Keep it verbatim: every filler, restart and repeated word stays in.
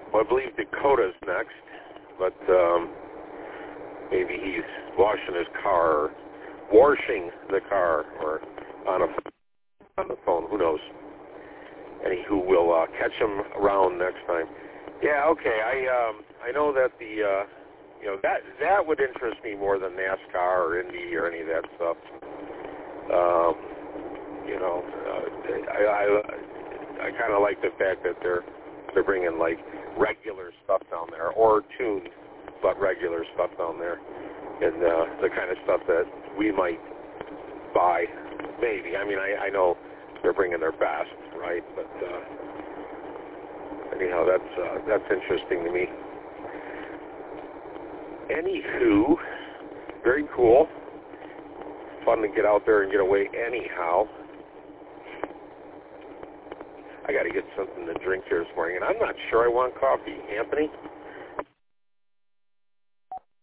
Well, I believe Dakota's next, but um, maybe he's washing his car, or washing the car, or on a on the phone. Who knows? Anywho, we'll uh, catch him around next time. Yeah, okay. I um, I know that the uh, you know that that would interest me more than NASCAR or Indy or any of that stuff. Um, you know, uh, I I, I kind of like the fact that they're they're bringing like regular stuff down there, or tuned but regular stuff down there, and uh, the kind of stuff that we might buy. Maybe. I mean, I, I know they're bringing their best, right? But uh, anyhow, that's uh, that's interesting to me. Anywho, very cool. Fun to get out there and get away anyhow. I got to get something to drink here this morning, and I'm not sure I want coffee. Anthony?